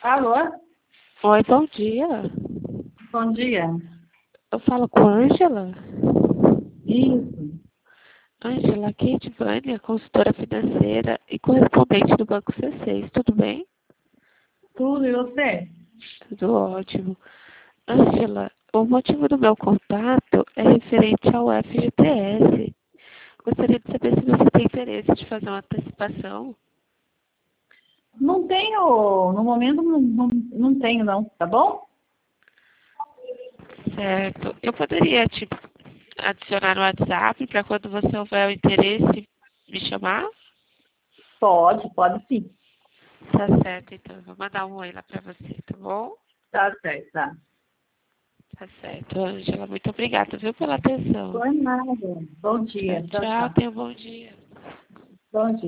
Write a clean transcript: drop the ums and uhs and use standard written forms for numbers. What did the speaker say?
Alô? Oi, bom dia. Bom dia. Eu falo com a Ângela. Isso. Ângela, aqui é Edvânia, consultora financeira e correspondente do Banco C6. Tudo bem? Tudo, e você? Tudo ótimo. Ângela, o motivo do meu contato é referente ao FGTS. Gostaria de saber se você tem interesse de fazer uma antecipação. Não tenho, no momento não tenho não, tá bom? Certo. Eu poderia te adicionar no WhatsApp para quando você houver o interesse me chamar? Pode sim. Tá certo, então. Eu vou mandar um oi lá para você, tá bom? Tá certo, tá. Tá certo, Ângela. Muito obrigada, viu, pela atenção. Foi nada. Bom Tchau, dia. Tchau, tchau. tchau. Tenha um bom dia. Bom dia.